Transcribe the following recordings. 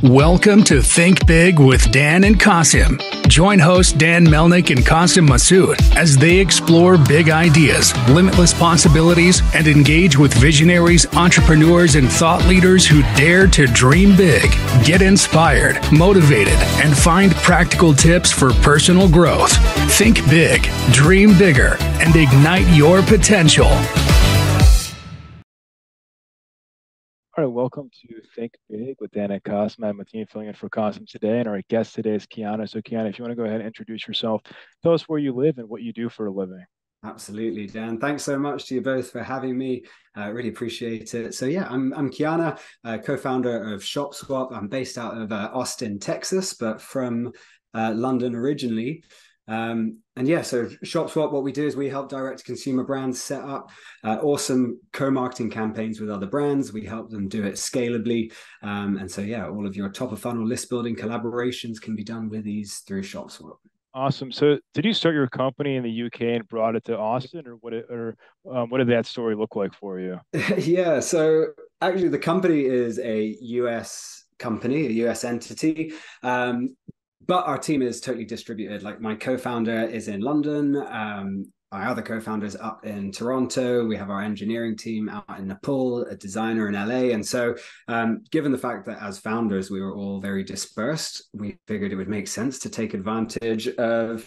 Welcome to Think Big with Dan and Qasim. Join host Dan Melnick and Qasim Masood as they explore big ideas, limitless possibilities, and engage with visionaries, entrepreneurs, and thought leaders who dare to dream big, get inspired, motivated, and find practical tips for personal growth. Think big, dream bigger, and ignite your potential. All right, welcome to Think Big with Dan and Qasim. I'm Mateen filling in for Qasim today, and our guest today is Kiana. So, Kiana, if you want to go ahead and introduce yourself, tell us where you live and what you do for a living. Absolutely, Dan. Thanks so much to you both for having me. Really appreciate it. So yeah, I'm Kiana, co-founder of ShopSwap. I'm based out of Austin, Texas, but from London originally. And yeah, so ShopSwap, what we do is we help direct consumer brands set up awesome co-marketing campaigns with other brands. We help them do it scalably. And so yeah, all of your top of funnel list building collaborations can be done with these through ShopSwap. Awesome. So, did you start your company in the UK and brought it to Austin, or what did that story look like for you? Yeah, so actually, the company is a US company, a US entity. But our team is totally distributed. Like my co-founder is in London. My other co-founder is up in Toronto. We have our engineering team out in Nepal, a designer in LA. And so given the fact that as founders, we were all very dispersed, we figured it would make sense to take advantage of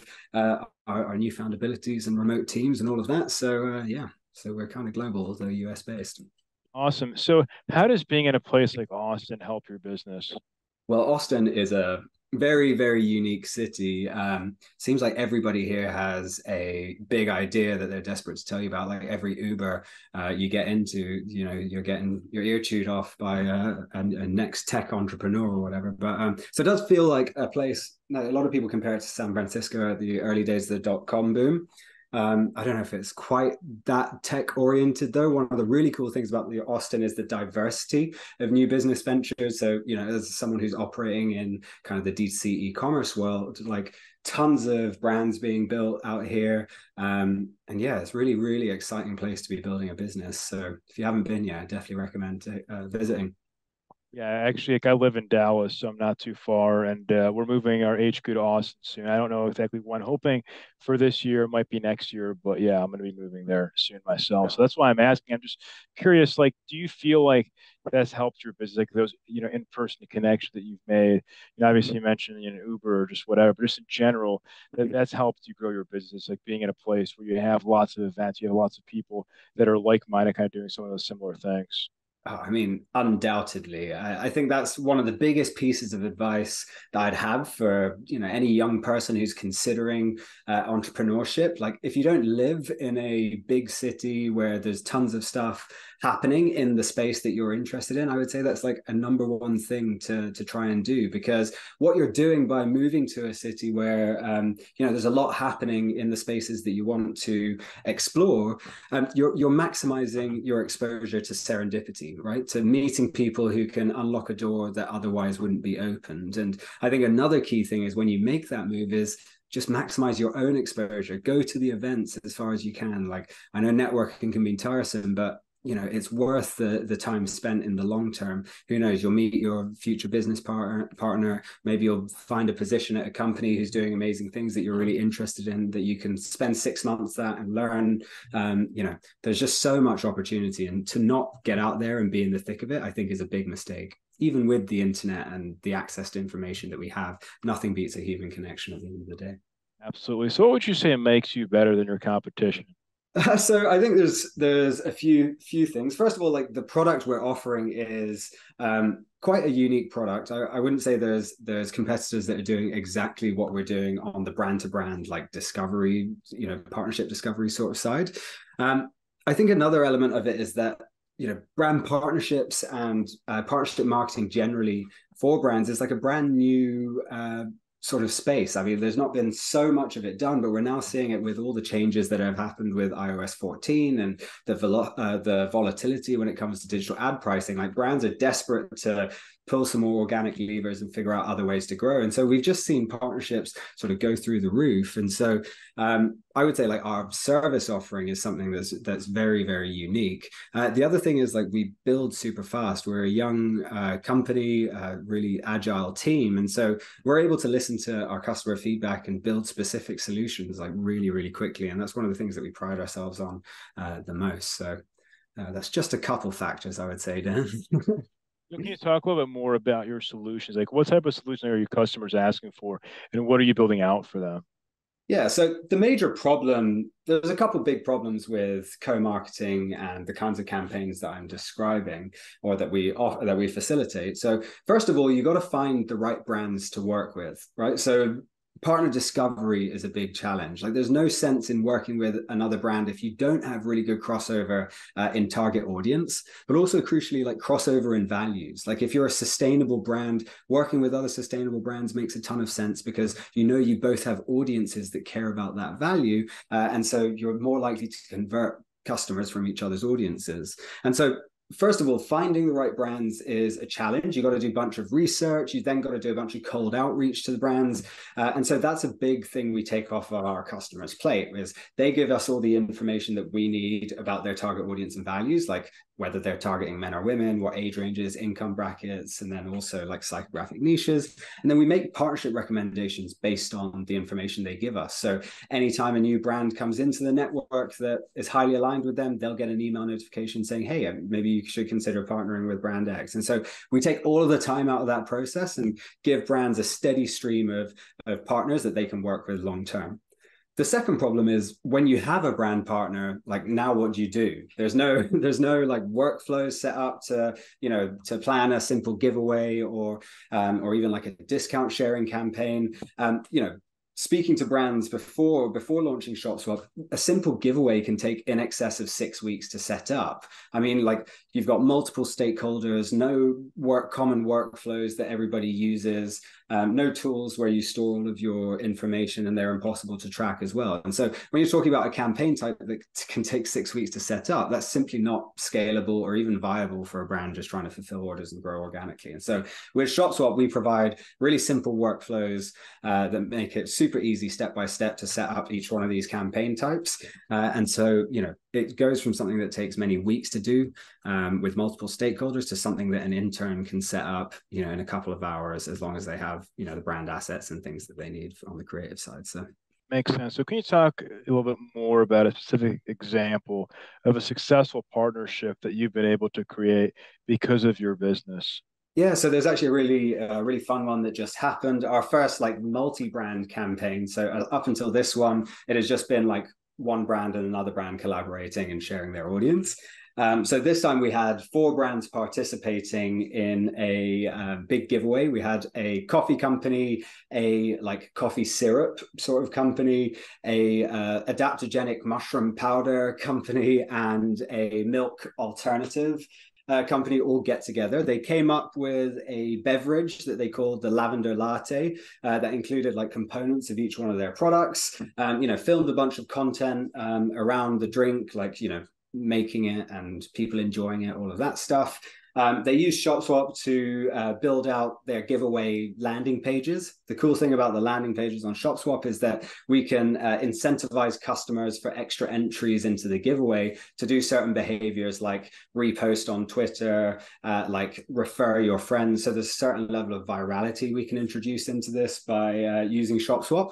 our newfound abilities and remote teams and all of that. So yeah, so we're kind of global, although US based. Awesome. So, how does being in a place like Austin help your business? Well, Austin is a very, very unique city. Seems like everybody here has a big idea that they're desperate to tell you about. Like every Uber you get into, you know, you're getting your ear chewed off by a next tech entrepreneur or whatever. But so it does feel like a place. A lot of people compare it to San Francisco at the early days of the dot-com boom. I don't know if it's quite that tech oriented though. One of the really cool things about the Austin is the diversity of new business ventures. So, you know, as someone who's operating in kind of the D2C e-commerce world, like tons of brands being built out here. And yeah, it's really, really exciting place to be building a business. So if you haven't been yet, I definitely recommend visiting. Yeah, actually, like I live in Dallas, so I'm not too far, and we're moving our HQ to Austin soon. I don't know exactly when. Hoping for this year, it might be next year, but yeah, I'm going to be moving there soon myself. So that's why I'm asking. I'm just curious, like, do you feel like that's helped your business, like those, in-person connection that you've made? Obviously you mentioned, Uber or just whatever, but just in general, that's helped you grow your business, like being in a place where you have lots of events, you have lots of people that are like-minded, kind of doing some of those similar things. I mean, undoubtedly. I think that's one of the biggest pieces of advice that I'd have for, you know, any young person who's considering entrepreneurship. Like, if you don't live in a big city where there's tons of stuff happening in the space that you're interested in, I would say that's like a number one thing to try and do, because what you're doing by moving to a city where there's a lot happening in the spaces that you want to explore, you're maximizing your exposure to serendipity, right? To meeting people who can unlock a door that otherwise wouldn't be opened. And I think another key thing is when you make that move is just maximize your own exposure. Go to the events as far as you can. Like, I know networking can be tiresome, but it's worth the time spent in the long term. Who knows, you'll meet your future business partner. Maybe you'll find a position at a company who's doing amazing things that you're really interested in, that you can spend 6 months at and learn. There's just so much opportunity, and to not get out there and be in the thick of it, I think, is a big mistake. Even with the internet and the access to information that we have, nothing beats a human connection at the end of the day. Absolutely. So what would you say makes you better than your competition? So I think there's a few things. First of all, like the product we're offering is quite a unique product. I wouldn't say there's competitors that are doing exactly what we're doing on the brand to brand, like discovery, partnership discovery sort of side. I think another element of it is that brand partnerships and partnership marketing generally for brands is like a brand new sort of space. I mean, there's not been so much of it done, but we're now seeing it with all the changes that have happened with iOS 14 and the volatility when it comes to digital ad pricing. Like, brands are desperate to pull some more organic levers and figure out other ways to grow. And so we've just seen partnerships sort of go through the roof. And so I would say like our service offering is something that's very, very unique. The other thing is like we build super fast. We're a young company, really agile team. And so we're able to listen to our customer feedback and build specific solutions like really, really quickly. And that's one of the things that we pride ourselves on the most. So that's just a couple factors, I would say, Dan. Can you talk a little bit more about your solutions? Like what type of solution are your customers asking for and what are you building out for them? Yeah, so the major problem, there's a couple of big problems with co-marketing and the kinds of campaigns that I'm describing or that we offer, that we facilitate. So first of all, you got to find the right brands to work with, right? So partner discovery is a big challenge. Like there's no sense in working with another brand if you don't have really good crossover in target audience, but also crucially like crossover in values. Like if you're a sustainable brand, working with other sustainable brands makes a ton of sense because you both have audiences that care about that value. And so you're more likely to convert customers from each other's audiences. And so first of all, finding the right brands is a challenge. You got to do a bunch of research. You then got to do a bunch of cold outreach to the brands. And so that's a big thing we take off of our customers' plate is they give us all the information that we need about their target audience and values, like whether they're targeting men or women, what age ranges, income brackets, and then also like psychographic niches. And then we make partnership recommendations based on the information they give us. So anytime a new brand comes into the network that is highly aligned with them, they'll get an email notification saying, hey, maybe you should consider partnering with brand X. And so we take all of the time out of that process and give brands a steady stream of partners that they can work with long term. The second problem is when you have a brand partner, like now what do you do? There's no like workflows set up to plan a simple giveaway or even like a discount sharing campaign. Speaking to brands before launching ShopSwap, a simple giveaway can take in excess of 6 weeks to set up. I mean, like you've got multiple stakeholders, no common workflows that everybody uses, no tools where you store all of your information, and they're impossible to track as well. And so when you're talking about a campaign type that can take 6 weeks to set up, that's simply not scalable or even viable for a brand just trying to fulfill orders and grow organically. And so with ShopSwap, we provide really simple workflows that make it super easy step-by-step to set up each one of these campaign types. And so, it goes from something that takes many weeks to do with multiple stakeholders to something that an intern can set up, in a couple of hours, as long as they have, the brand assets and things that they need on the creative side. So Makes sense. So can you talk a little bit more about a specific example of a successful partnership that you've been able to create because of your business? Yeah, so there's actually a really fun one that just happened. Our first like multi-brand campaign. So up until this one, it has just been like one brand and another brand collaborating and sharing their audience. So this time we had 4 brands participating in a big giveaway. We had a coffee company, a like coffee syrup sort of company, a adaptogenic mushroom powder company, and a milk alternative company all get together. They came up with a beverage that they called the Lavender Latte that included like components of each one of their products. Filmed a bunch of content around the drink, like making it and people enjoying it, all of that stuff. They used ShopSwap to build out their giveaway landing pages. The cool thing about the landing pages on ShopSwap is that we can incentivize customers for extra entries into the giveaway to do certain behaviors like repost on Twitter, like refer your friends. So there's a certain level of virality we can introduce into this by using ShopSwap.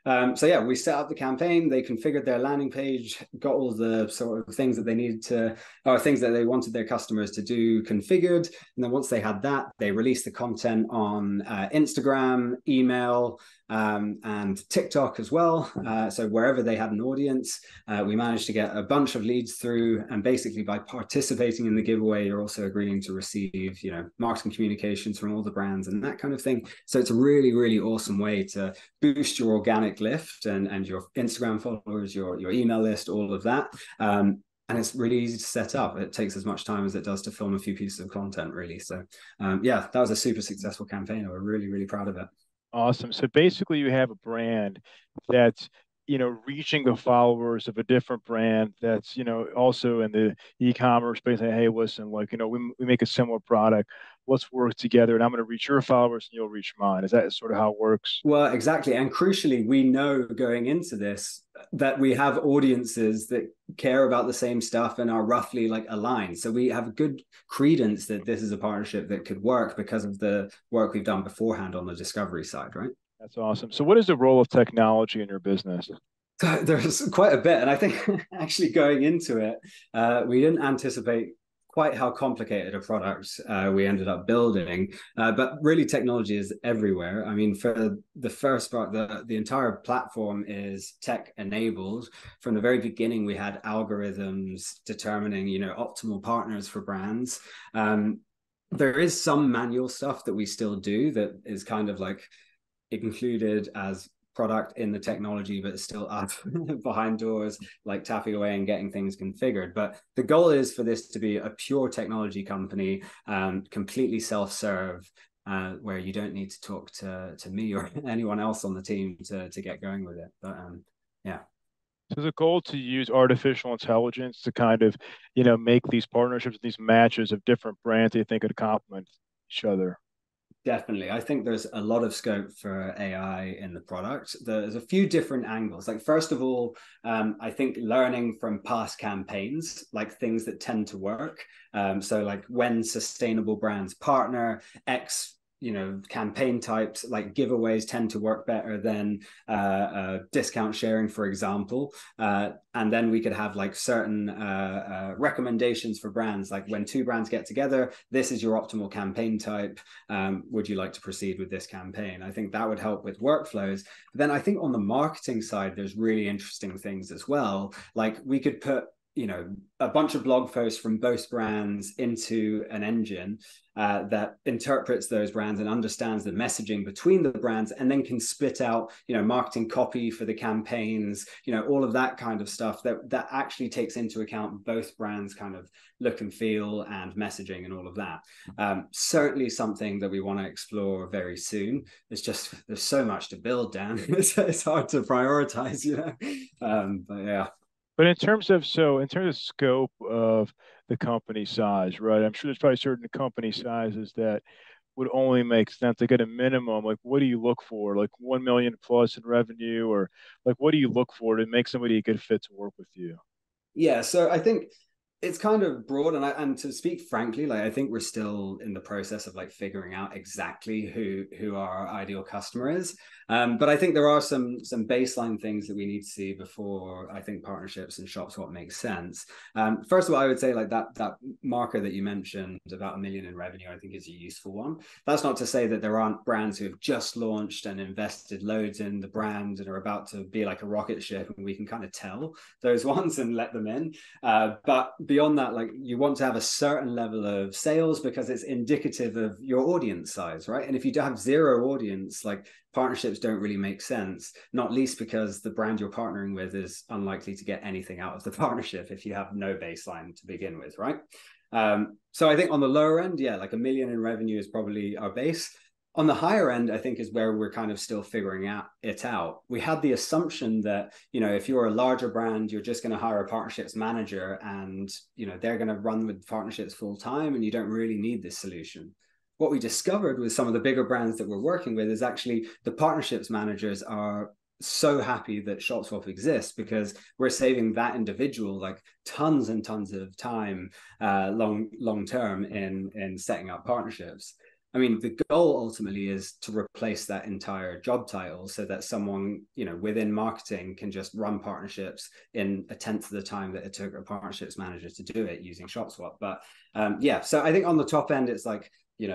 We set up the campaign, they configured their landing page, got all the sort of things that they needed to, or things that they wanted their customers to do configured. And then once they had that, they released the content on Instagram, email, and TikTok as well. So wherever they had an audience, we managed to get a bunch of leads through. And basically by participating in the giveaway, you're also agreeing to receive, marketing communications from all the brands and that kind of thing. So it's a really, really awesome way to boost your organic lift and your Instagram followers, your email list, all of that. And it's really easy to set up. It takes as much time as it does to film a few pieces of content, really. So that was a super successful campaign. We're really, really proud of it. Awesome. So basically you have a brand that's reaching the followers of a different brand that's, also in the e-commerce space, saying, hey, listen, like, we make a similar product. Let's work together, and I'm going to reach your followers, and you'll reach mine. Is that sort of how it works? Well, exactly. And crucially, we know going into this that we have audiences that care about the same stuff and are roughly like aligned. So we have good credence that this is a partnership that could work because of the work we've done beforehand on the discovery side, right? That's awesome. So, what is the role of technology in your business? So there's quite a bit. And I think actually going into it, we didn't anticipate quite how complicated a product we ended up building. But really, technology is everywhere. I mean, for the first part, the entire platform is tech enabled. From the very beginning, we had algorithms determining, optimal partners for brands. There is some manual stuff that we still do that is kind of like included as product in the technology, but it's still up behind doors, like tapping away and getting things configured. But the goal is for this to be a pure technology company, completely self-serve, where you don't need to talk to me or anyone else on the team to get going with it. But yeah. So the goal to use artificial intelligence to kind of, make these partnerships, these matches of different brands they think could complement each other. Definitely. I think there's a lot of scope for AI in the product. There's a few different angles. Like, first of all, I think learning from past campaigns, like things that tend to work. So like when sustainable brands partner, X campaign types like giveaways tend to work better than discount sharing, for example. And then we could have like certain recommendations for brands, like when two brands get together, this is your optimal campaign type. Would you like to proceed with this campaign? I think that would help with workflows. But then I think on the marketing side, there's really interesting things as well. Like we could put a bunch of blog posts from both brands into an engine that interprets those brands and understands the messaging between the brands, and then can spit out, marketing copy for the campaigns, all of that kind of stuff that actually takes into account both brands' kind of look and feel and messaging and all of that. Certainly something that we want to explore very soon. There's so much to build, Dan. It's hard to prioritize, but yeah. But in terms of scope of the company size, right? I'm sure there's probably certain company sizes that would only make sense to get a minimum. Like, what do you look for? Like 1 million plus in revenue, or like what do you look for to make somebody a good fit to work with you? Yeah, so I think it's kind of broad, and to speak frankly, like I think we're still in the process of like figuring out exactly who our ideal customer is. But I think there are some baseline things that we need to see before I think partnerships and ShopSwap makes sense. First of all, I would say like that marker that you mentioned about 1 million in revenue, I think is a useful one. That's not to say that there aren't brands who have just launched and invested loads in the brand and are about to be like a rocket ship, and we can kind of tell those ones and let them in. But beyond that, like you want to have a certain level of sales because it's indicative of your audience size, right? And if you have zero audience, like partnerships don't really make sense, not least because the brand you're partnering with is unlikely to get anything out of the partnership if you have no baseline to begin with, right? So I think on the lower end, yeah, like 1 million in revenue is probably our base. On the higher end, I think is where we're kind of still figuring it out. We had the assumption that, if you're a larger brand, you're just going to hire a partnerships manager and, they're going to run with partnerships full time and you don't really need this solution. What we discovered with some of the bigger brands that we're working with is actually the partnerships managers are so happy that ShopSwap exists because we're saving that individual like tons and tons of time long term in setting up partnerships. I mean, the goal ultimately is to replace that entire job title so that someone, within marketing can just run partnerships in 1/10 of the time that it took a partnerships manager to do it using ShopSwap. But yeah, so I think on the top end, it's like,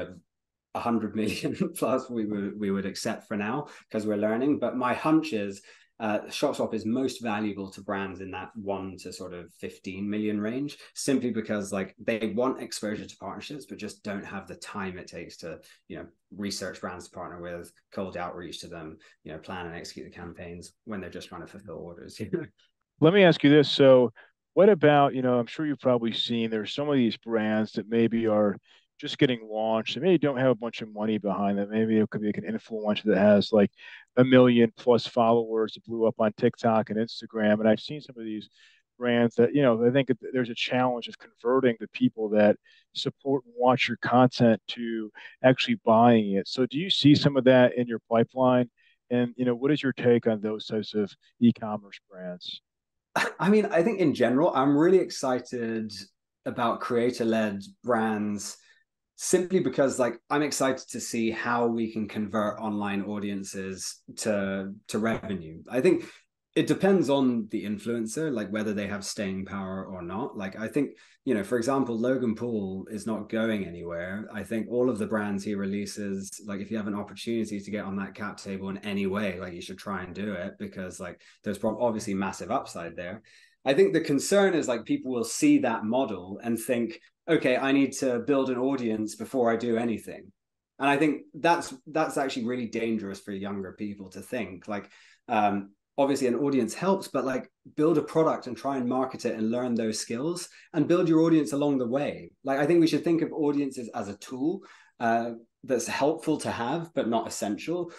100 million plus we would accept for now because we're learning. But my hunch is ShopSwap is most valuable to brands in that 1 to sort of 15 million range, simply because like they want exposure to partnerships, but just don't have the time it takes to, research brands to partner with, cold outreach to them, plan and execute the campaigns when they're just trying to fulfill orders. Let me ask you this. So what about, I'm sure you've probably seen there's some of these brands that maybe are just getting launched and maybe don't have a bunch of money behind them. Maybe it could be like an influencer that has like 1 million plus followers that blew up on TikTok and Instagram. And I've seen some of these brands that, I think there's a challenge of converting the people that support and watch your content to actually buying it. So do you see some of that in your pipeline? And, what is your take on those types of e-commerce brands? I mean, I think in general, I'm really excited about creator-led brands simply because like I'm excited to see how we can convert online audiences to revenue. I think it depends on the influencer, like whether they have staying power or not. Like I think, for example, Logan Paul is not going anywhere. I think all of the brands he releases, like if you have an opportunity to get on that cap table in any way, like you should try and do it because like there's obviously massive upside there. I think the concern is like people will see that model and think, okay, I need to build an audience before I do anything. And I think that's actually really dangerous for younger people to think like, obviously an audience helps, but like build a product and try and market it and learn those skills and build your audience along the way. Like I think we should think of audiences as a tool that's helpful to have, but not essential.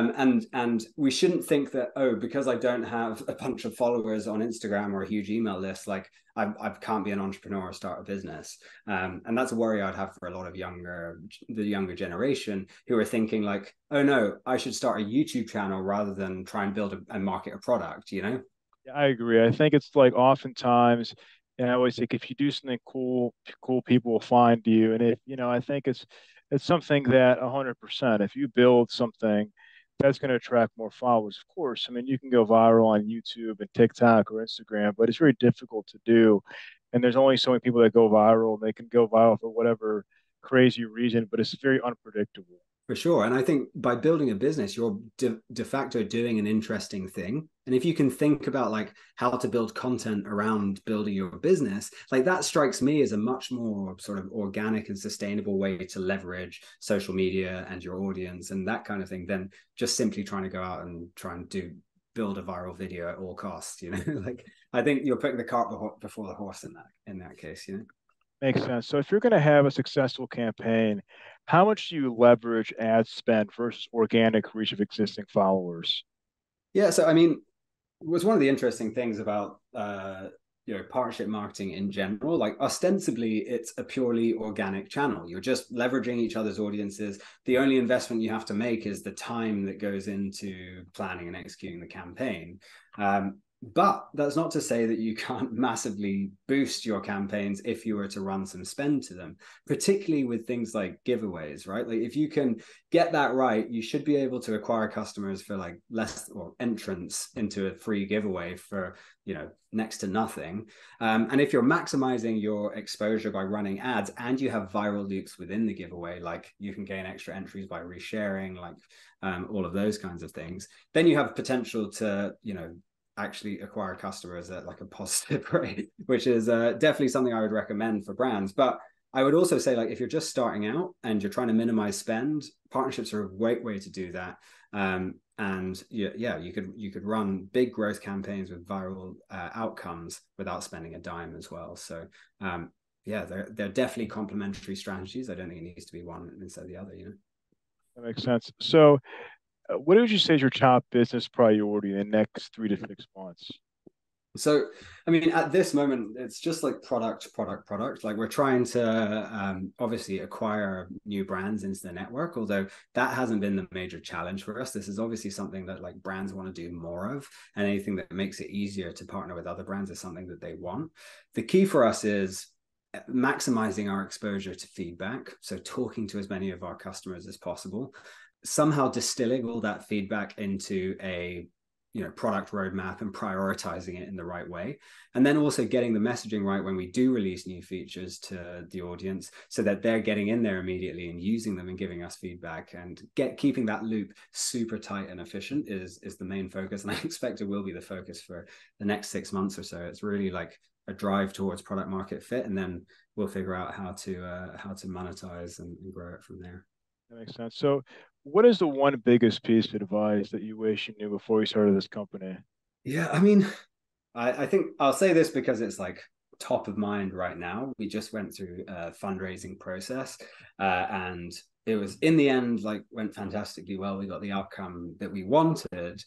And we shouldn't think that, oh, because I don't have a bunch of followers on Instagram or a huge email list, like I can't be an entrepreneur or start a business. And that's a worry I'd have for a lot of the younger generation who are thinking like, oh no, I should start a YouTube channel rather than try and build and market a product, Yeah, I agree. I think it's like oftentimes, and I always think if you do something cool, cool people will find you. And I think it's something that 100%, if you build something that's going to attract more followers, of course. I mean, you can go viral on YouTube and TikTok or Instagram, but it's very difficult to do. And there's only so many people that go viral, and they can go viral for whatever crazy reason, but it's very unpredictable. For sure. And I think by building a business, you're de facto doing an interesting thing. And if you can think about like how to build content around building your business, like that strikes me as a much more sort of organic and sustainable way to leverage social media and your audience and that kind of thing than just simply trying to go out and try and build a viral video at all costs, like I think you're putting the cart before the horse in that case, Makes sense. So if you're going to have a successful campaign, how much do you leverage ad spend versus organic reach of existing followers? Yeah, so I mean, it was one of the interesting things about partnership marketing in general. Like ostensibly, it's a purely organic channel. You're just leveraging each other's audiences. The only investment you have to make is the time that goes into planning and executing the campaign. But that's not to say that you can't massively boost your campaigns if you were to run some spend to them, particularly with things like giveaways, right? Like if you can get that right, you should be able to acquire customers for like less or entrance into a free giveaway for, next to nothing. And if you're maximizing your exposure by running ads and you have viral loops within the giveaway, like you can gain extra entries by resharing, like all of those kinds of things, then you have potential to, actually acquire customers at like a positive rate, which is definitely something I would recommend for brands. But I would also say like if you're just starting out and you're trying to minimize spend, partnerships are a great way to do that. And you could run big growth campaigns with viral outcomes without spending a dime as well. So they're definitely complementary strategies. I don't think it needs to be one instead of the other. That makes sense. So what would you say is your top business priority in the next 3 to 6 months? So, I mean, at this moment, it's just like product. Like we're trying to obviously acquire new brands into the network, although that hasn't been the major challenge for us. This is obviously something that like brands want to do more of, and anything that makes it easier to partner with other brands is something that they want. The key for us is maximizing our exposure to feedback. So talking to as many of our customers as possible, somehow distilling all that feedback into a product roadmap and prioritizing it in the right way, and then also getting the messaging right when we do release new features to the audience so that they're getting in there immediately and using them and giving us feedback, and keeping that loop super tight and efficient is the main focus, and I expect it will be the focus for the next 6 months or so. It's really like a drive towards product market fit, and then we'll figure out how to monetize and grow it from there. That makes sense. So what is the one biggest piece of advice that you wish you knew before you started this company? Yeah, I mean, I think I'll say this because it's like top of mind right now. We just went through a fundraising process, and it was, in the end, like, went fantastically well. We got the outcome that we wanted.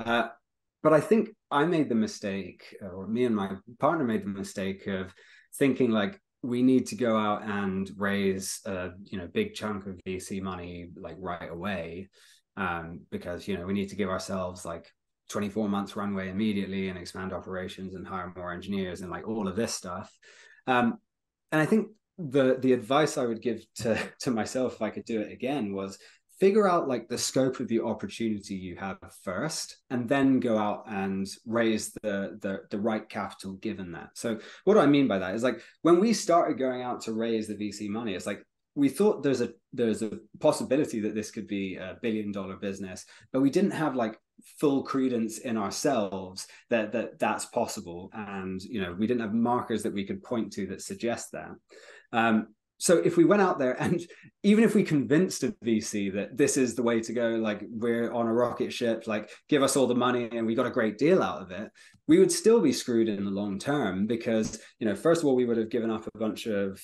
But I think I made the mistake, or me and my partner made the mistake of thinking like, we need to go out and raise a big chunk of VC money like right away, because we need to give ourselves like 24 months runway immediately and expand operations and hire more engineers and like all of this stuff. And I think the advice I would give to myself if I could do it again was figure out like the scope of the opportunity you have first, and then go out and raise the right capital given that. So what do I mean by that is, like, when we started going out to raise the VC money, it's like we thought there's a possibility that this could be $1 billion business, but we didn't have like full credence in ourselves that's possible, and we didn't have markers that we could point to that suggest that. So if we went out there, and even if we convinced a VC that this is the way to go, like, we're on a rocket ship, like, give us all the money and we got a great deal out of it, we would still be screwed in the long term, because, first of all, we would have given up a bunch of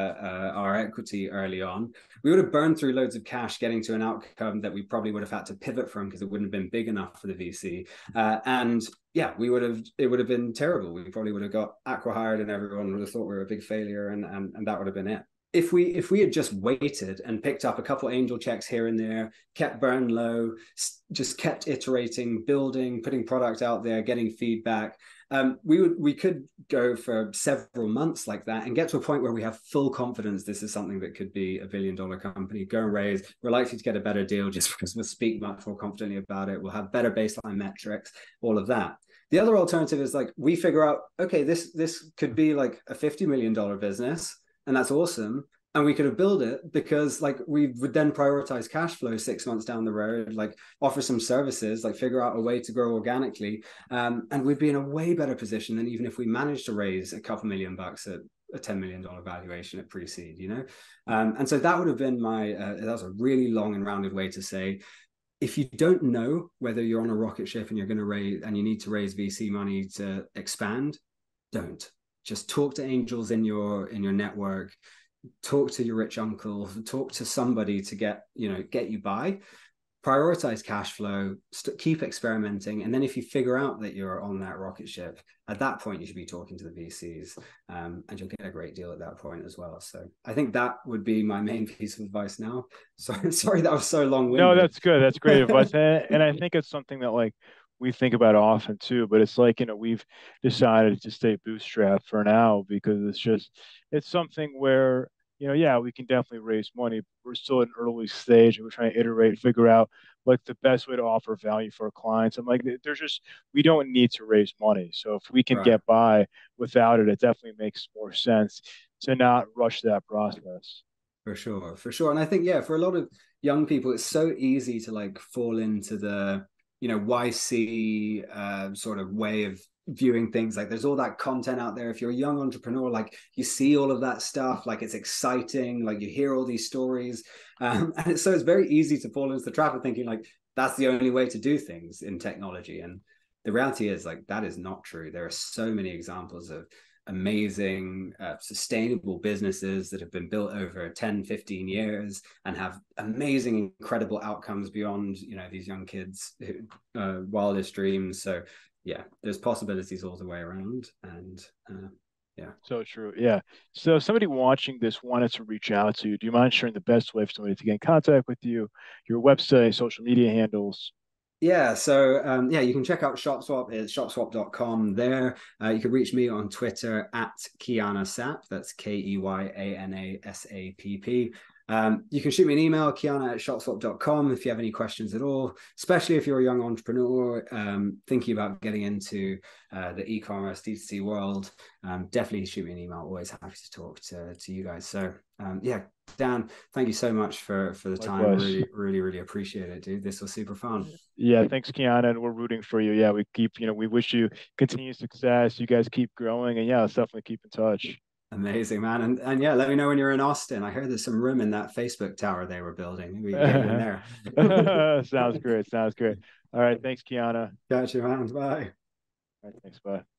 our equity early on. We would have burned through loads of cash getting to an outcome that we probably would have had to pivot from because it wouldn't have been big enough for the VC. And yeah, it would have been terrible. We probably would have got acqui-hired and everyone would have thought we were a big failure, and that would have been it. If we had just waited and picked up a couple angel checks here and there, kept burn low, just kept iterating, building, putting product out there, getting feedback, we could go for several months like that and get to a point where we have full confidence this is something that could be $1 billion company. Go and raise. We're likely to get a better deal just because we'll speak much more confidently about it. We'll have better baseline metrics, all of that. The other alternative is, like, we figure out, okay, this could be like a $50 million business. And that's awesome. And we could have built it because, like, we would then prioritize cash flow 6 months down the road, like, offer some services, like, figure out a way to grow organically. And we'd be in a way better position than even if we managed to raise a couple $1 million at a $10 million valuation at pre-seed, And so that would have been that was a really long and rounded way to say, if you don't know whether you're on a rocket ship and you're going to raise, and you need to raise VC money to expand, don't. Just talk to angels in your network, talk to your rich uncle, talk to somebody to get you by. Prioritize cash flow, keep experimenting, and then if you figure out that you're on that rocket ship, at that point you should be talking to the VCs, and you'll get a great deal at that point as well. So I think that would be my main piece of advice now. Sorry that was so long-winded. No, that's good. That's great advice, and I think it's something that, like, we think about often too, but it's like, we've decided to stay bootstrapped for now because it's something where, yeah, we can definitely raise money. But we're still at an early stage and we're trying to iterate, figure out like the best way to offer value for our clients. I'm like, we don't need to raise money. So if we can get by without it, it definitely makes more sense to not rush that process. For sure. And I think, yeah, for a lot of young people, it's so easy to like fall into the YC sort of way of viewing things. Like, there's all that content out there. If you're a young entrepreneur, like, you see all of that stuff, like, it's exciting, like, you hear all these stories, and so it's very easy to fall into the trap of thinking like that's the only way to do things in technology. And the reality is, like, that is not true. There are so many examples of amazing sustainable businesses that have been built over 10-15 years and have amazing, incredible outcomes beyond these young kids' wildest dreams. So yeah, there's possibilities all the way around. And yeah, so true. Yeah, so somebody watching this wanted to reach out to you. Do you mind sharing the best way for somebody to get in contact with you, your website, social media handles? Yeah, so you can check out ShopSwap. It's shopswap.com there. You can reach me on Twitter at KeyanaSapp. That's KeyanaSapp. You can shoot me an email, kiana@shopswap.com, if you have any questions at all, especially if you're a young entrepreneur thinking about getting into the e-commerce D2C world. Definitely shoot me an email. Always happy to talk to you guys. So Dan, thank you so much for the time. Really appreciate it, dude. This was super fun. Yeah, thanks, Kiana, and we're rooting for you. Yeah, we wish you continued success. You guys keep growing, and yeah, let's definitely keep in touch. Amazing, man. And yeah, let me know when you're in Austin. I heard there's some room in that Facebook tower they were building. We can get in there. Sounds great. All right, thanks, Kiana. Gotcha, man. Bye. All right, thanks. Bye.